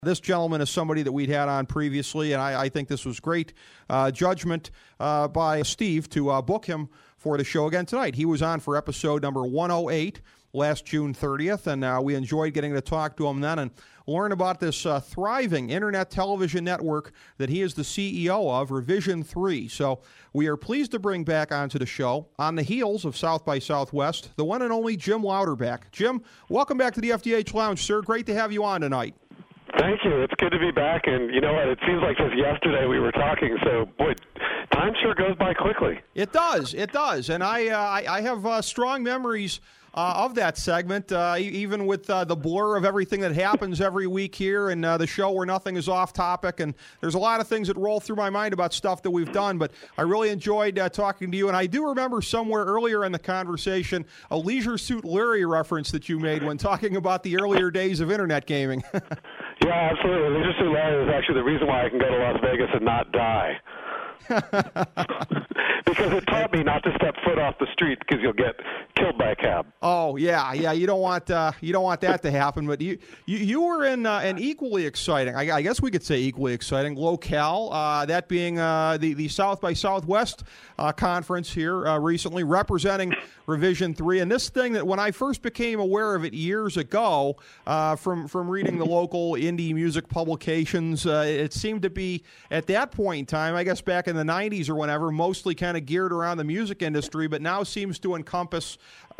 This gentleman is somebody that we'd had on previously, and I think this was great judgment by Steve to book him for the show again tonight. He was on for episode number 108 last June 30th, and we enjoyed getting to talk to him then and learn about this thriving internet television network that he is the CEO of, Revision 3. So we are pleased to bring back onto the show, on the heels of South by Southwest, the one and only Jim Louderback. Jim, welcome back to the FDH Lounge, sir. Great to have you on tonight. Thank you. It's good to be back, and you know what? It seems like just yesterday we were talking, so, boy, time sure goes by quickly. It does, and I have strong memories of that segment, even with the blur of everything that happens every week here and the show where nothing is off topic, and there's a lot of things that roll through my mind about stuff that we've done, but I really enjoyed talking to you, and I do remember somewhere earlier in the conversation a Leisure Suit Larry reference that you made when talking about the earlier days of internet gaming. Yeah, absolutely. Leisure Suit Larry is actually the reason why I can go to Las Vegas and not die. Because it taught me not to step foot off the street because you'll get killed by a cab. Oh yeah. You don't want that to happen. But you were in an equally exciting, I guess we could say equally exciting locale. That being the South by Southwest conference here recently, representing Revision 3. And this thing that when I first became aware of it years ago, from reading the local indie music publications, it seemed to be at that point in time, I guess back in the 90s or whenever, mostly kind of geared around the music industry, but now seems to encompass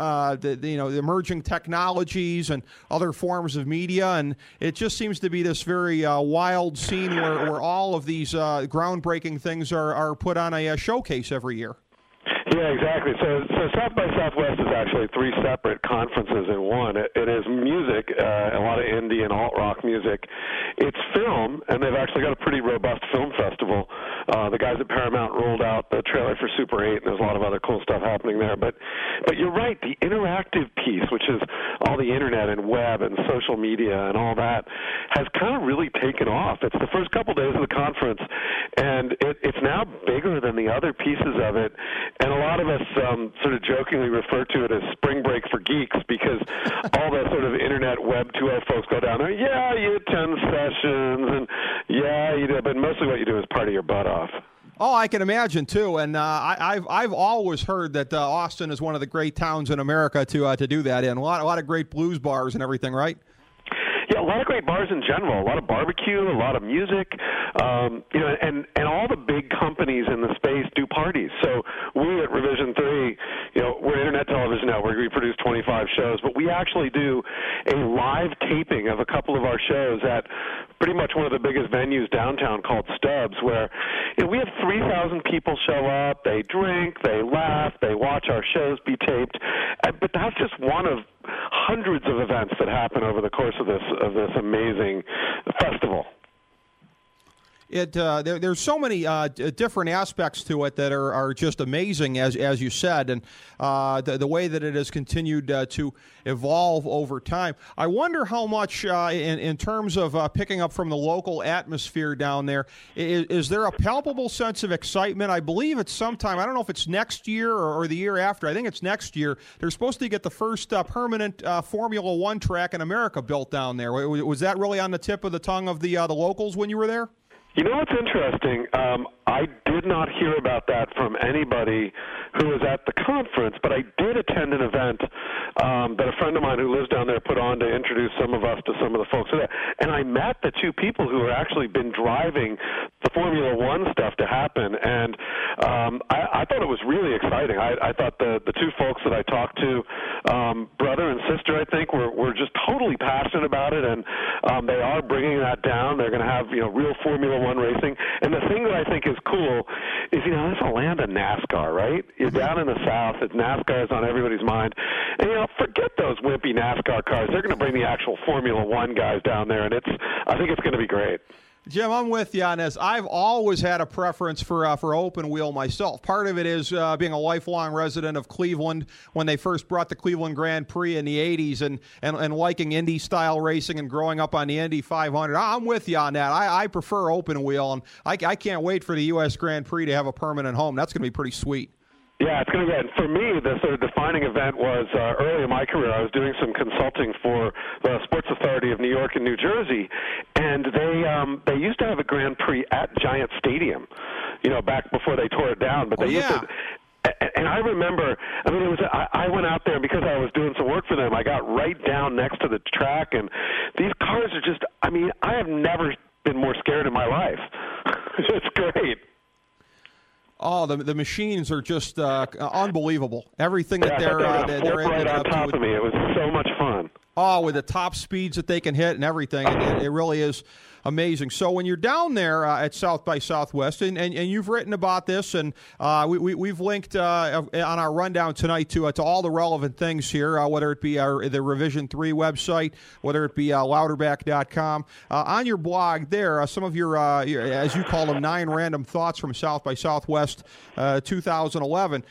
the emerging technologies and other forms of media, and it just seems to be this very wild scene where all of these groundbreaking things are put on a showcase every year. Yeah, exactly. So South by Southwest is actually three separate conferences in one. It is music, a lot of indie and alt-rock music. It's film, and they've actually got a pretty robust film festival. The guys at Paramount rolled out the trailer for Super 8, and there's a lot of other cool stuff happening there. But you're right, the interactive piece, which is all the internet and web and social media and all that, has kind of really taken off. It's the first couple days of the conference, and it's now bigger than the other pieces of it. And a lot of us sort of jokingly refer to it as spring break for geeks because all the sort of internet web 2.0 folks go down there, yeah, you attend sessions, and yeah, you do, but mostly what you do is party your butt off. Oh, I can imagine too, and I've always heard that Austin is one of the great towns in America to do that in. A lot of great blues bars and everything, right? Yeah, a lot of great bars in general, a lot of barbecue, a lot of music, and all the big companies in the space do parties. So we at Revision 3, we're an internet television network. We produce 25 shows, but we actually do a live taping of a couple of our shows at pretty much one of the biggest venues downtown called Stubbs, where we have 3,000 people show up, they drink, they laugh, they watch our shows be taped, but that's just one of hundreds of events that happen over the course of this amazing festival. There's so many different aspects to it that are just amazing, as you said, and the way that it has continued to evolve over time. I wonder how much, in terms of picking up from the local atmosphere down there, is there a palpable sense of excitement? I believe it's sometime, I don't know if it's next year or the year after, I think it's next year, they're supposed to get the first permanent Formula One track in America built down there. Was that really on the tip of the tongue of the locals when you were there? You know what's interesting? I did not hear about that from anybody who was at the conference, but I did attend an event that a friend of mine who lives down there put on to introduce some of us to some of the folks there. And I met the two people who have actually been driving the Formula One stuff to happen, and I thought it was really exciting. I thought the two folks that I talked to, brother and sister, I think, were just totally passionate about it, and they are bringing that down. They're going to have real Formula One racing. And the thing that I think is cool is, this is a land of NASCAR, right? You're down in the South. NASCAR is on everybody's mind. And, forget those wimpy NASCAR cars. They're going to bring the actual Formula One guys down there, and I think it's going to be great. Jim, I'm with you on this. I've always had a preference for open wheel myself. Part of it is being a lifelong resident of Cleveland when they first brought the Cleveland Grand Prix in the 80s and liking Indy-style racing and growing up on the Indy 500. I'm with you on that. I prefer open wheel, and I can't wait for the U.S. Grand Prix to have a permanent home. That's going to be pretty sweet. Yeah, it's going to be good. For me, the sort of defining event was early in my career. I was doing some consulting for the Sports Authority of New York and New Jersey, and they used to have a Grand Prix at Giant Stadium, back before they tore it down. But they used to. And I remember, I went out there because I was doing some work for them. I got right down next to the track, and these cars are just, I have never been more scared in my life. It's great. Oh, the machines are just unbelievable. Everything that they're right on top of me. It was so much fun. Oh, with the top speeds that they can hit and everything, it really is amazing. So when you're down there at South by Southwest, and you've written about this, and we've linked on our rundown tonight to all the relevant things here, whether it be the Revision 3 website, whether it be Louderback.com. On your blog there, some of your, as you call them, 9 random thoughts from South by Southwest 2011.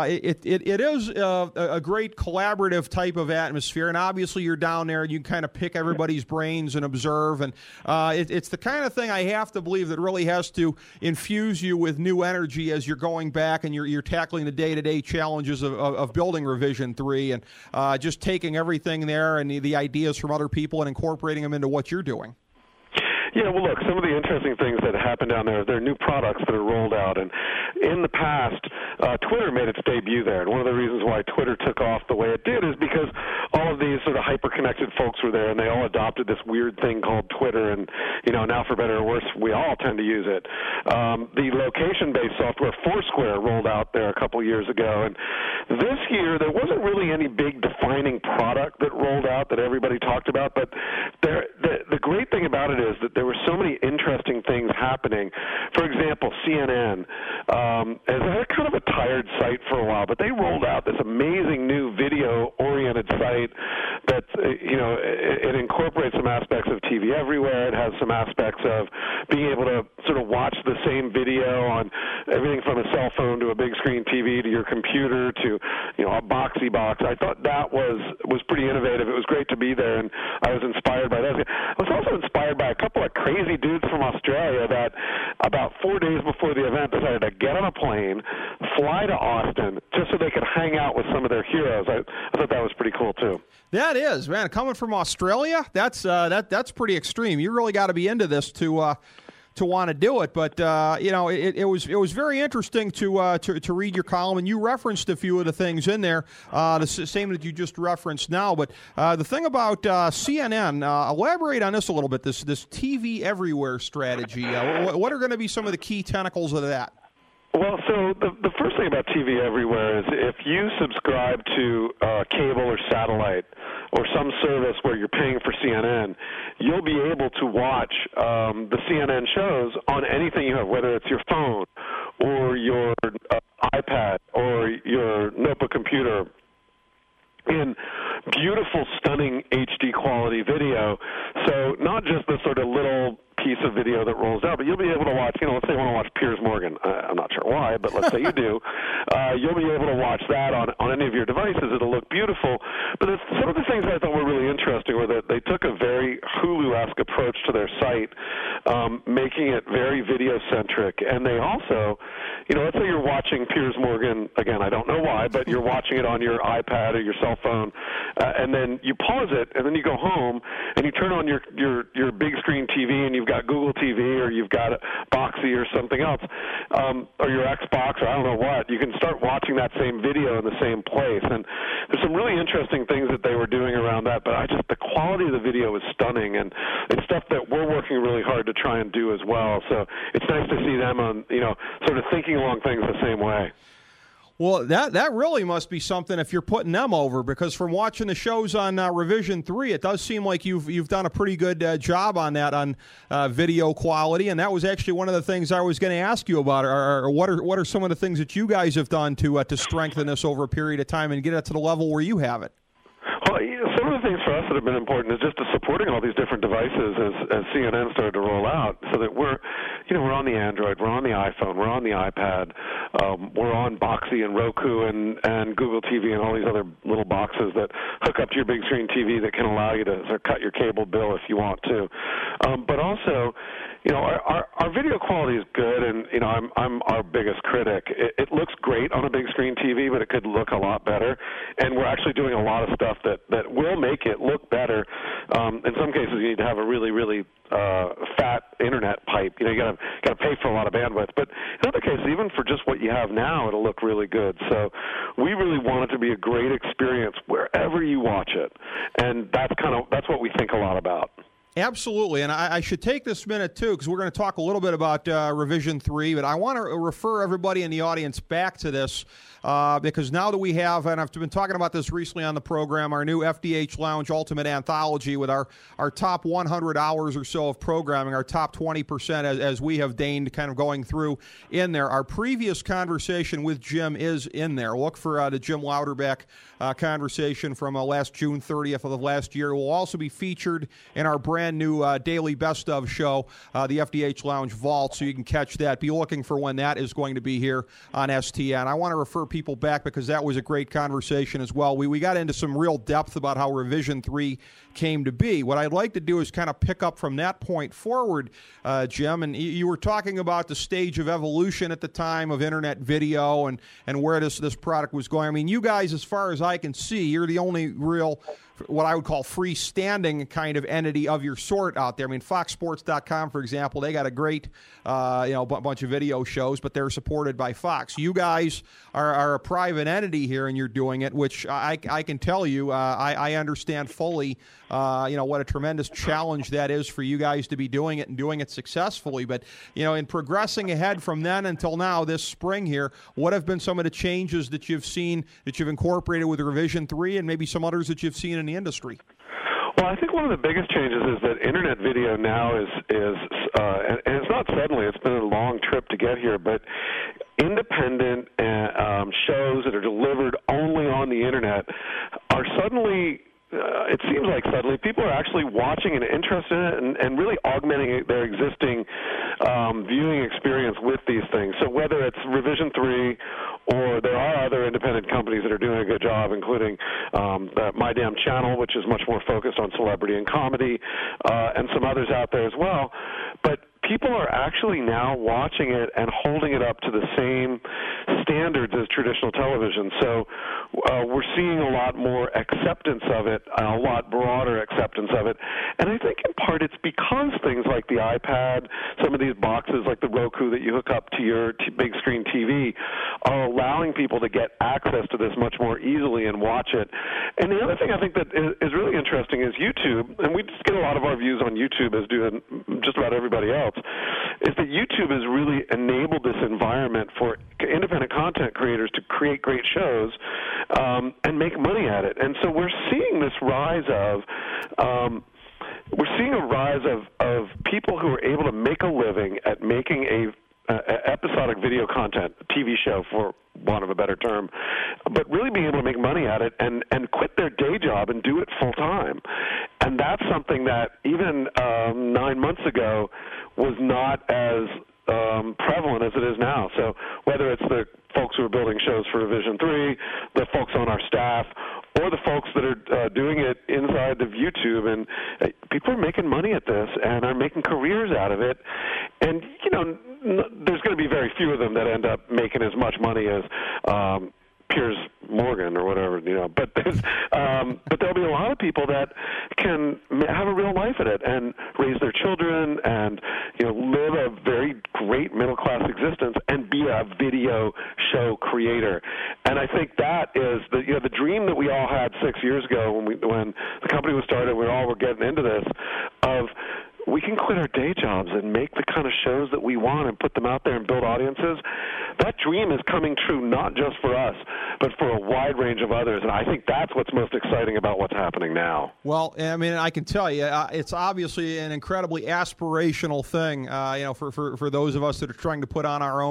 It is a great collaborative type of atmosphere, and obviously you're down there and you kind of pick everybody's brains and observe, and it's the kind of thing I have to believe that really has to infuse you with new energy as you're going back and you're tackling the day-to-day challenges of building Revision 3 and just taking everything there and the ideas from other people and incorporating them into what you're doing. Yeah, well, look, some of the interesting things that happen down there are new products that are rolled out. And in the past, Twitter made its debut there. And one of the reasons why Twitter took off the way it did is because all of these sort of hyper-connected folks were there, and they all adopted this weird thing called Twitter. And, now for better or worse, we all tend to use it. The location-based software Foursquare rolled out there a couple years ago. And this year, there wasn't really any big defining product that rolled out that everybody talked about. But the great thing about it is that there were so many interesting things happening. For example, CNN has had kind of a tired site for a while, but they rolled out this amazing new video-oriented site that, it incorporates some aspects of TV Everywhere. It has some aspects of being able to sort of watch the same video on everything from a cell phone to a big screen TV to your computer to, a boxy box. I thought that was pretty innovative. It was great to be there, and I was inspired by that. I was also inspired by a couple of crazy dudes from Australia that about 4 days before the event decided to get on a plane, fly to Austin, just so they could hang out with some of their heroes. I thought that was pretty cool, too. That is, man. Coming from Australia, that's pretty extreme. You really got to be into this to want to do it, but it was very interesting to read your column, and you referenced a few of the things in there, the same that you just referenced now. But the thing about CNN, elaborate on this a little bit. This TV Everywhere strategy. What are going to be some of the key tentacles of that? Well, so the first thing about TV Everywhere is if you subscribe to cable or satellite or some service where you're paying for CNN, you'll be able to watch the CNN shows on anything you have, whether it's your phone or your iPad or your notebook computer, in beautiful, stunning HD quality video. So not just the sort of little piece of video that rolls out, but you'll be able to watch, let's say you want to watch Piers Morgan. I'm not sure why, but let's say you do. You'll be able to watch that on any of your devices. It'll look beautiful. But some of the things I thought were really interesting were that they took a very Hulu-esque approach to their site, making it very video-centric. And they also, let's say you're watching Piers Morgan, again, I don't know why, but you're watching it on your iPad or your cell phone, and then you pause it, and then you go home, and you turn on your big screen TV, and you've got Google TV or you've got Boxy or something else, or your Xbox or I don't know what, you can start watching that same video in the same place. And there's some really interesting things that they were doing around that, but the quality of the video was stunning, and it's stuff that we're working really hard to try and do as well. So it's nice to see them on, sort of thinking along things the same way. Well, that really must be something if you're putting them over, because from watching the shows on Revision 3, it does seem like you've done a pretty good job on that on video quality, and that was actually one of the things I was going to ask you about. Or what are some of the things that you guys have done to strengthen this over a period of time and get it to the level where you have it? Well, some of the things for us that have been important is just supporting all these different devices as CNN started to roll out, so that we're, we're on the Android, we're on the iPhone, we're on the iPad, we're on Boxee and Roku and Google TV and all these other little boxes that hook up to your big screen TV that can allow you to sort of cut your cable bill if you want to. But also, our video quality is good, and I'm our biggest critic. It looks great on a big screen TV, but it could look a lot better. And we're actually doing a lot of stuff that will make it look better. In some cases, you need to have a really, really fat internet pipe. You got to pay for a lot of bandwidth. But in other cases, even for just what you have now, it'll look really good. So we really want it to be a great experience wherever you watch it, and that's what we think a lot about. Absolutely, and I should take this minute, too, because we're going to talk a little bit about Revision 3, but I want to refer everybody in the audience back to this because now that we have, and I've been talking about this recently on the program, our new FDH Lounge Ultimate Anthology with our top 100 hours or so of programming, our top 20% as we have deigned kind of going through in there. Our previous conversation with Jim is in there. Look for the Jim Louderback conversation from last June 30th of last year. It will also be featured in our brand new daily best of show, the FDH Lounge Vault, so you can catch that. Be looking for when that is going to be here on STN. I want to refer people back because that was a great conversation as well. We got into some real depth about how Revision 3 came to be. What I'd like to do is kind of pick up from that point forward, Jim, and you were talking about the stage of evolution at the time of internet video and where this product was going. I mean, you guys, as far as I can see, you're the only real, what I would call freestanding kind of entity of your sort out there. I mean, FoxSports.com, for example, they got a great bunch of video shows, but they're supported by Fox. You guys are a private entity here, and you're doing it, which I can tell you, I understand fully, what a tremendous challenge that is for you guys to be doing it and doing it successfully. But, in progressing ahead from then until now, this spring here, what have been some of the changes that you've seen, that you've incorporated with Revision 3 and maybe some others that you've seen in the industry? Well, I think one of the biggest changes is that internet video now is and it's not suddenly, it's been a long trip to get here, but independent shows that are delivered only on the internet are suddenly, it seems like suddenly, people are actually watching and interested in it and really augmenting their existing viewing experience with these things. So whether it's Revision 3 or there are other independent companies that are doing a good job, including the My Damn Channel, which is much more focused on celebrity and comedy, and some others out there as well. But people are actually now watching it and holding it up to the same standards as traditional television. So we're seeing a lot more acceptance of it, a lot broader acceptance of it. And I think in part it's because things like the iPad, some of these boxes like the Roku that you hook up to your big screen TV are allowing people to get access to this much more easily and watch it. And the other thing I think that is really interesting is YouTube, and we just get a lot of our views on YouTube as do just about everybody else, is that YouTube has really enabled this environment for independent content creators to create great shows and make money at it. And so we're seeing this rise of of people who are able to make a living at making a episodic video content, a TV show for want of a better term, but really being able to make money at it and quit their day job and do it full time. And that's something that even 9 months ago was not as prevalent as it is now. So whether it's the folks who are building shows for Revision 3, the folks on our staff, or the folks that are doing it inside of YouTube, and people are making money at this and are making careers out of it. And, there's going to be very few of them that end up making as much money as Piers Morgan or whatever, but there'll be a lot of people that can have a real life at it and raise their children and live a very great middle class existence and be a video show creator. And I think that is the dream that we all had 6 years ago when the company was started. We all were getting into this of, we can quit our day jobs and make the kind of shows that we want and put them out there and build audiences. That dream is coming true not just for us, but for a wide range of others. And I think that's what's most exciting about what's happening now. Well, I mean, I can tell you, it's obviously an incredibly aspirational thing, for those of us that are trying to put on our own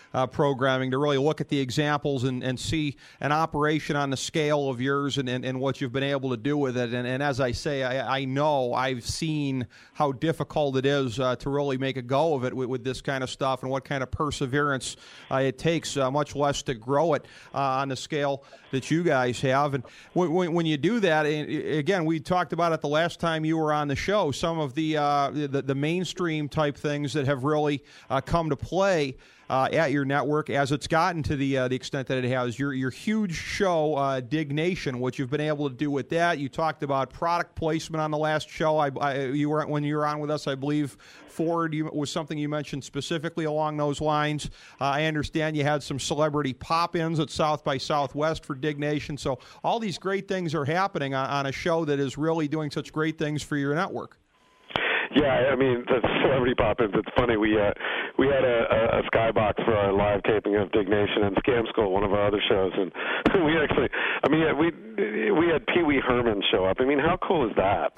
programming to really look at the examples and see an operation on the scale of yours and what you've been able to do with it. And as I say, I know I've seen how difficult it is to really make a go of it with this kind of stuff and what kind of perseverance it takes, much less to grow it on the scale that you guys have. And when you do that, again, we talked about it the last time you were on the show, some of the mainstream type things that have really come to play at your network as it's gotten to the extent that it has. Your huge show, Dig Nation, what you've been able to do with that. You talked about product placement on the last show. When you were on with us, I believe Ford was something you mentioned specifically along those lines. I understand you had some celebrity pop-ins at South by Southwest for Dig Nation. So all these great things are happening on a show that is really doing such great things for your network. Yeah, I mean, the celebrity pop-ins, it's funny. We had a skybox for our live taping of Dig Nation and Scam School, one of our other shows, and we actually, I mean, we had Pee Wee Herman show up. I mean, how cool is that?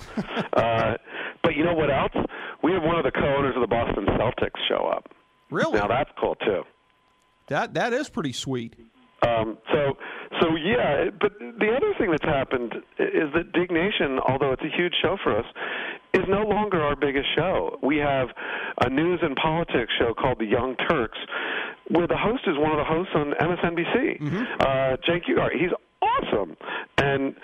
But you know what else? We had one of the co-owners of the Boston Celtics show up. Really? Now that's cool too. That is pretty sweet. So yeah, but the other thing that's happened is that Dig Nation, although it's a huge show for us, is no longer our biggest show. We have a news and politics show called The Young Turks, where the host is one of the hosts on MSNBC, Cenk Uygur. He's awesome, and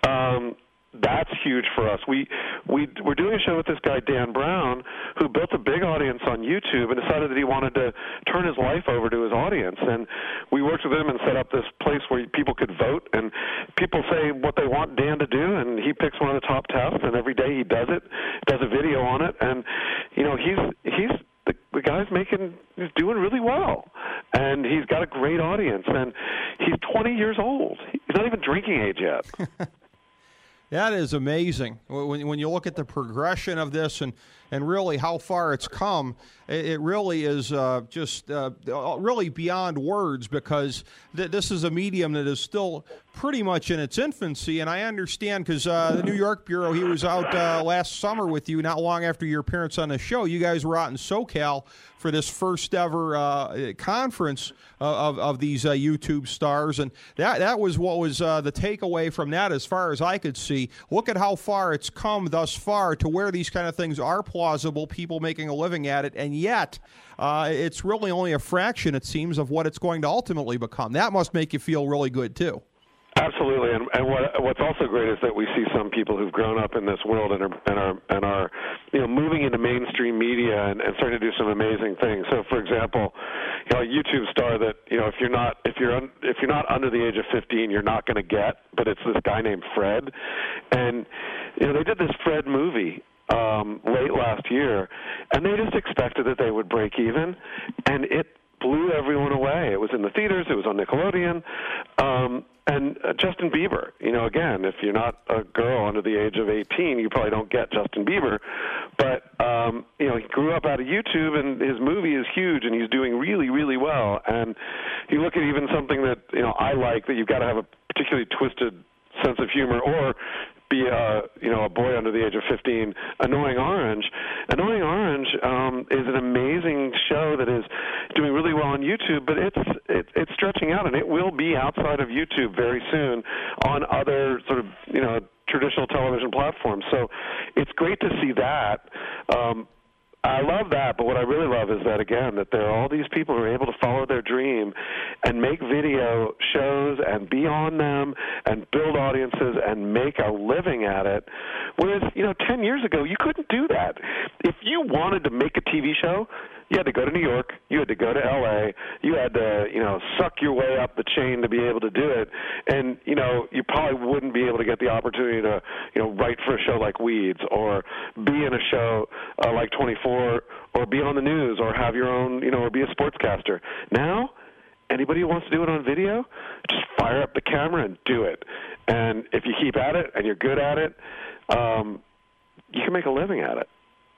that's huge for us. We're doing a show with this guy, Dan Brown, who built a big audience on YouTube and decided that he wanted to turn his life over to his audience. And we worked with him and set up this place where people could vote, and people say what they want Dan to do, and he picks one of the top tests, and every day he does it, does a video on it, and you know he's the guy's he's doing really well, and he's got a great audience, and he's 20 years old. He's not even drinking age yet. That is amazing. When you look at the progression of this and really how far it's come, it really is just really beyond words, because this is a medium that is still pretty much in its infancy. And I understand, because the New York Bureau, he was out last summer with you, not long after your appearance on the show. You guys were out in SoCal for this first ever conference of these YouTube stars, and that was what was the takeaway from that, as far as I could see. Look at how far it's come thus far to where these kind of things are plausible, people making a living at it, and yet it's really only a fraction, it seems, of what it's going to ultimately become. That must make you feel really good too. Absolutely, and what's also great is that we see some people who've grown up in this world and are moving into mainstream media and starting to do some amazing things. So, for example, a YouTube star that if you're not under the age of 15, you're not going to get, but it's this guy named Fred, and they did this Fred movie late last year, and they just expected that they would break even, and it blew everyone away. It was in the theaters, it was on Nickelodeon, and Justin Bieber. Again, if you're not a girl under the age of 18, you probably don't get Justin Bieber, but he grew up out of YouTube, and his movie is huge, and he's doing really, really well. And you look at even something that I like, that you've got to have a particularly twisted sense of humor, or be a boy under the age of 15, Annoying Orange. Annoying Orange is an amazing show that is doing really well on YouTube, but it's stretching out, and it will be outside of YouTube very soon on other sort of traditional television platforms. So it's great to see that. I love that, but what I really love is that, again, that there are all these people who are able to follow their dream and make video shows and be on them and build audiences and make a living at it. Whereas, 10 years ago, you couldn't do that. If you wanted to make a TV show, you had to go to New York, you had to go to L.A., you had to, suck your way up the chain to be able to do it, and, you probably wouldn't be able to get the opportunity to, write for a show like Weeds, or be in a show like 24, or be on the news, or have your own, or be a sportscaster. Now, anybody who wants to do it on video, just fire up the camera and do it. And if you keep at it and you're good at it, you can make a living at it.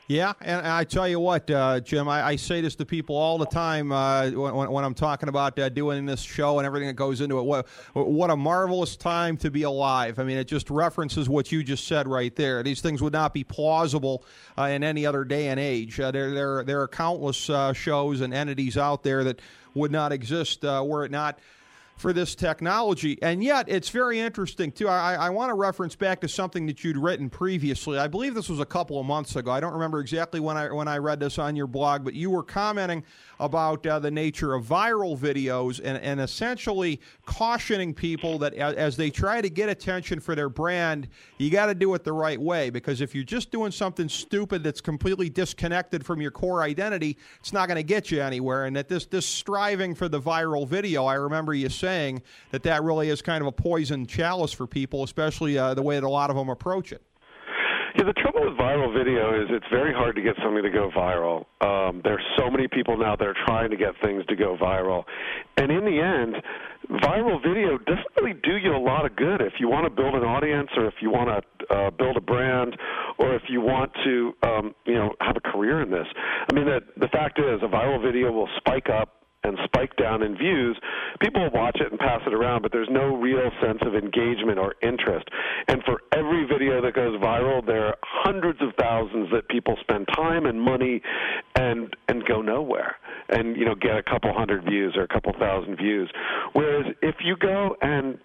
Yeah, and I tell you what, Jim, I say this to people all the time when I'm talking about doing this show and everything that goes into it. What a marvelous time to be alive. I mean, it just references what you just said right there. These things would not be plausible in any other day and age. There are countless shows and entities out there that would not exist were it not for this technology. And yet, it's very interesting, too. I want to reference back to something that you'd written previously. I believe this was a couple of months ago. I don't remember exactly when I read this on your blog, but you were commenting about the nature of viral videos and essentially cautioning people that as they try to get attention for their brand, you got to do it the right way, because if you're just doing something stupid that's completely disconnected from your core identity, it's not going to get you anywhere. And that this striving for the viral video, I remember you saying that really is kind of a poison chalice for people, especially the way that a lot of them approach it. Yeah, the trouble with viral video is it's very hard to get something to go viral. There's so many people now that are trying to get things to go viral. And in the end, viral video doesn't really do you a lot of good if you want to build an audience, or if you want to build a brand, or if you want to have a career in this. I mean, the fact is a viral video will spike up and spike down in views. People will watch it and pass it around, but there's no real sense of engagement or interest. And for every video that goes viral, there are hundreds of thousands that people spend time and money and go nowhere and, get a couple hundred views or a couple thousand views. Whereas if you go and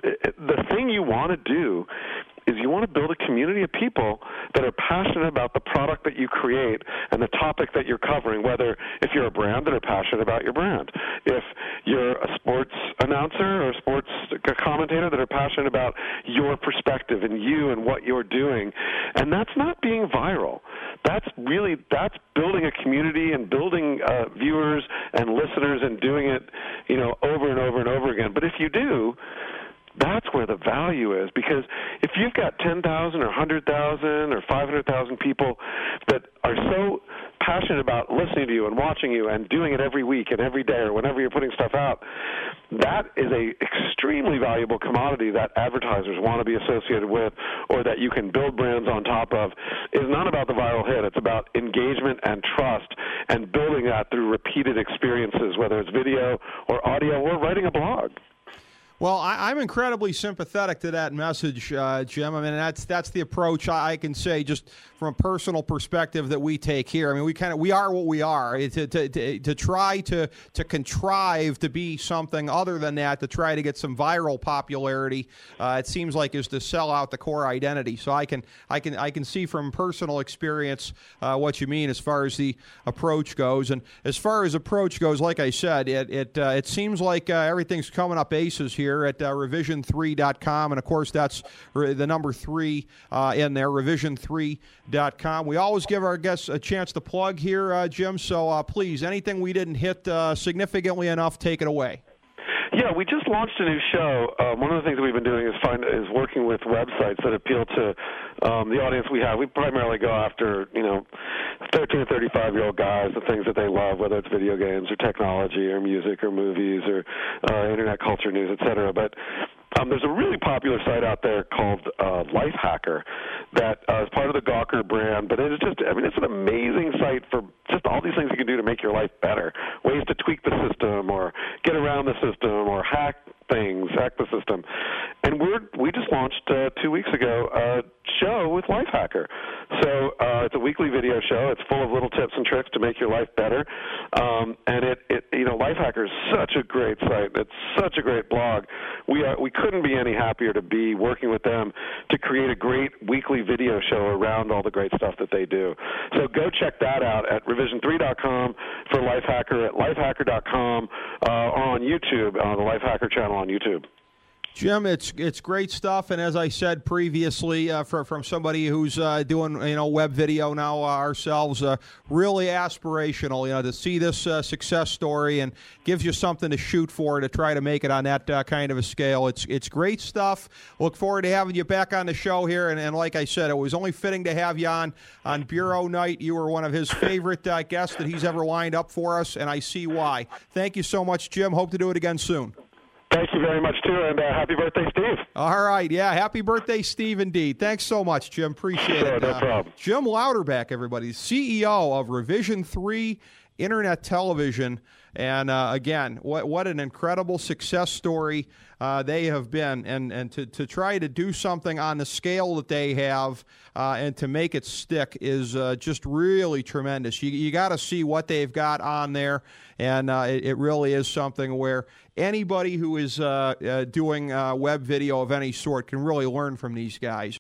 the thing you want to do is you want to build a community of people that are passionate about the product that you create and the topic that you're covering, whether if you're a brand that are passionate about your brand, if you're a sports announcer or a sports commentator that are passionate about your perspective and you and what you're doing. And that's not being viral. That's building a community and building viewers and listeners and doing it, over and over and over again. But if you do, that's where the value is, because if you've got 10,000 or 100,000 or 500,000 people that are so passionate about listening to you and watching you and doing it every week and every day or whenever you're putting stuff out, that is a extremely valuable commodity that advertisers want to be associated with, or that you can build brands on top of. It's not about the viral hit. It's about engagement and trust and building that through repeated experiences, whether it's video or audio or writing a blog. Well, I'm incredibly sympathetic to that message, Jim. I mean, that's the approach I can say, just from a personal perspective, that we take here. I mean, we are what we are. To try to contrive to be something other than that, to try to get some viral popularity, it seems like is to sell out the core identity. So I can see from personal experience what you mean as far as the approach goes. And as far as approach goes, like I said, it seems like everything's coming up aces here at revision3.com, and of course that's the number 3 in there, revision3.com. We always give our guests a chance to plug here, Jim, so please, anything we didn't hit significantly enough, take it away. Yeah, we just launched a new show. One of the things that we've been doing is working with websites that appeal to the audience we have. We primarily go after 13 to 35-year-old guys, the things that they love, whether it's video games or technology or music or movies or internet culture news, et cetera. But there's a really popular site out there called Lifehacker that is part of the Gawker brand, but it's an amazing site for just all these things you can do to make your life better, ways to tweak the system or get around the system or hack the system. And we just launched 2 weeks ago a show with Lifehacker. So it's a weekly video show. It's full of little tips and tricks to make your life better. And Lifehacker is such a great site. It's such a great blog. We couldn't be any happier to be working with them to create a great weekly video show around all the great stuff that they do. So go check that out at revision3.com for Lifehacker, at lifehacker.com, or on YouTube, on the Lifehacker channel on YouTube. Jim, it's great stuff, and as I said previously, from somebody who's doing web video now ourselves, really aspirational, to see this success story, and gives you something to shoot for to try to make it on that kind of a scale. It's great stuff. Look forward to having you back on the show here, and like I said, it was only fitting to have you on Bureau Night. You were one of his favorite guests that he's ever lined up for us, and I see why. Thank you so much, Jim. Hope to do it again soon. Thank you very much, too, and happy birthday, Steve. All right, yeah, happy birthday, Steve, indeed. Thanks so much, Jim. Appreciate it. No problem. Jim Louderback, everybody, CEO of Revision 3 Internet Television. And, again, what an incredible success story they have been. And to try to do something on the scale that they have and to make it stick is just really tremendous. You got to see what they've got on there, and it really is something where anybody who is doing web video of any sort can really learn from these guys.